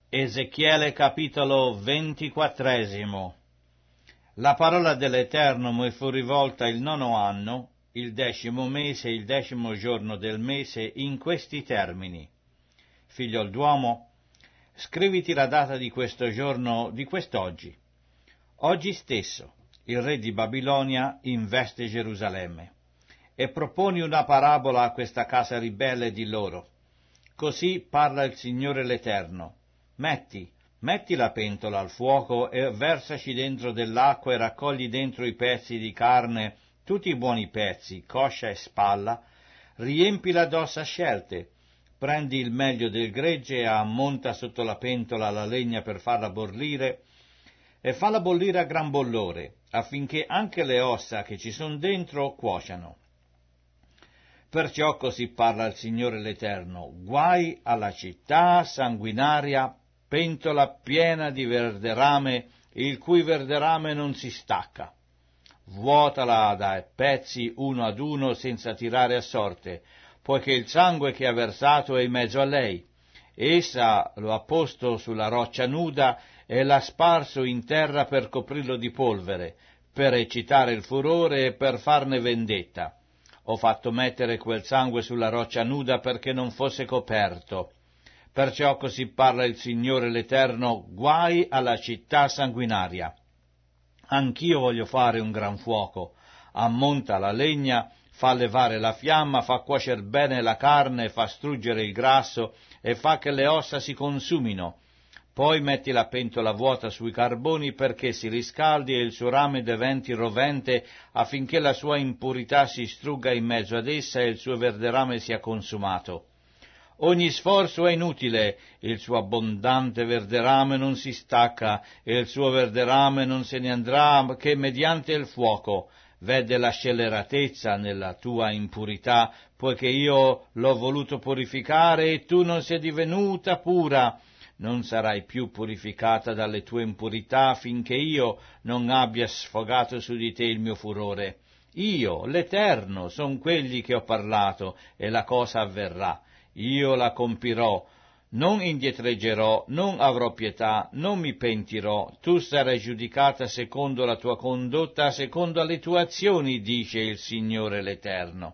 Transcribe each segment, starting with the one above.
Ezechiele capitolo 24. La parola dell'Eterno mi fu rivolta il 9° anno, il 10° mese, il 10° giorno del mese, in questi termini. Figliol d'uomo, scriviti la data di questo giorno, di quest'oggi. Oggi stesso il re di Babilonia investe Gerusalemme, e proponi una parabola a questa casa ribelle e di loro. Così parla il Signore l'Eterno. Metti la pentola al fuoco e versaci dentro dell'acqua e raccogli dentro i pezzi di carne, tutti i buoni pezzi, coscia e spalla, riempila d'ossa scelte, prendi il meglio del gregge e ammonta sotto la pentola la legna per farla bollire, e falla bollire a gran bollore, affinché anche le ossa che ci son dentro cuociano. Perciò così parla il Signore l'Eterno: guai alla città sanguinaria, pentola piena di verderame, il cui verderame non si stacca. Vuotala da pezzi uno ad uno senza tirare a sorte, poiché il sangue che ha versato è in mezzo a lei. Essa lo ha posto sulla roccia nuda e l'ha sparso in terra per coprirlo di polvere, per eccitare il furore e per farne vendetta. Ho fatto mettere quel sangue sulla roccia nuda perché non fosse coperto. Perciò così parla il Signore l'Eterno: guai alla città sanguinaria. Anch'io voglio fare un gran fuoco. Ammonta la legna, fa levare la fiamma, fa cuocer bene la carne, fa struggere il grasso e fa che le ossa si consumino. Poi metti la pentola vuota sui carboni perché si riscaldi e il suo rame diventi rovente, affinché la sua impurità si strugga in mezzo ad essa e il suo verderame sia consumato. Ogni sforzo è inutile, il suo abbondante verderame non si stacca, e il suo verderame non se ne andrà che mediante il fuoco. Vede la scelleratezza nella tua impurità, poiché io l'ho voluto purificare e tu non sei divenuta pura. Non sarai più purificata dalle tue impurità finché io non abbia sfogato su di te il mio furore. Io, l'Eterno, son quelli che ho parlato, e la cosa avverrà. Io la compirò, non indietreggerò, non avrò pietà, non mi pentirò. Tu sarai giudicata secondo la tua condotta, secondo le tue azioni, dice il Signore l'Eterno.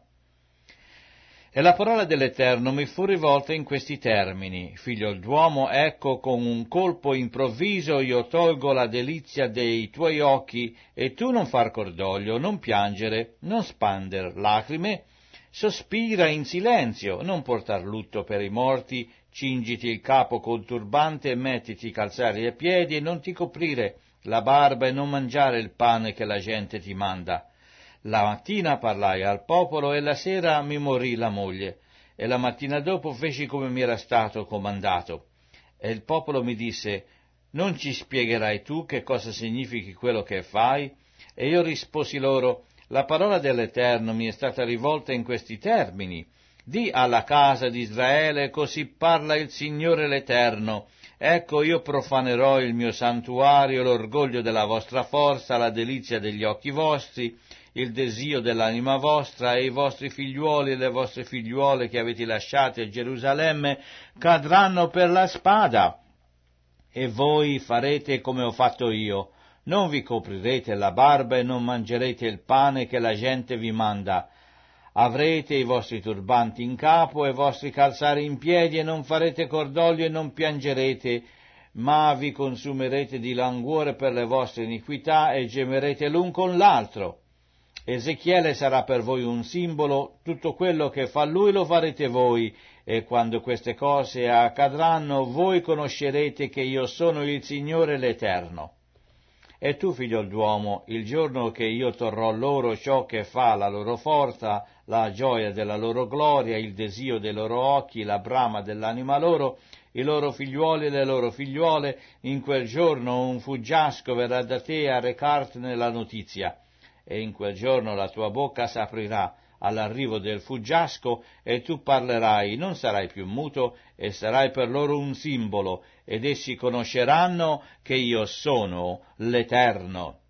E la parola dell'Eterno mi fu rivolta in questi termini: figlio d'uomo, ecco, con un colpo improvviso io tolgo la delizia dei tuoi occhi, e tu non far cordoglio, non piangere, non spander lacrime, sospira in silenzio, non portar lutto per i morti, cingiti il capo col turbante e mettiti calzare i piedi e non ti coprire la barba e non mangiare il pane che la gente ti manda. La mattina parlai al popolo e la sera mi morì la moglie, e la mattina dopo feci come mi era stato comandato. E il popolo mi disse: non ci spiegherai tu che cosa significhi quello che fai? E io risposi loro: la parola dell'Eterno mi è stata rivolta in questi termini: di alla casa di Israele, così parla il Signore l'Eterno: ecco, io profanerò il mio santuario, l'orgoglio della vostra forza, la delizia degli occhi vostri, il desio dell'anima vostra, e i vostri figliuoli e le vostre figliuole che avete lasciati a Gerusalemme cadranno per la spada. E voi farete come ho fatto io: non vi coprirete la barba e non mangerete il pane che la gente vi manda. Avrete i vostri turbanti in capo e i vostri calzari in piedi, e non farete cordoglio e non piangerete, ma vi consumerete di languore per le vostre iniquità e gemerete l'un con l'altro. Ezechiele sarà per voi un simbolo, tutto quello che fa lui lo farete voi, e quando queste cose accadranno voi conoscerete che io sono il Signore l'Eterno. E tu, figlio d'uomo, il giorno che io torrò loro ciò che fa la loro forza, la gioia della loro gloria, il desio dei loro occhi, la brama dell'anima loro, i loro figliuoli e le loro figliuole, in quel giorno un fuggiasco verrà da te a recartene la notizia. E in quel giorno la tua bocca s'aprirà all'arrivo del fuggiasco, e tu parlerai, non sarai più muto, e sarai per loro un simbolo, ed essi conosceranno che io sono l'Eterno.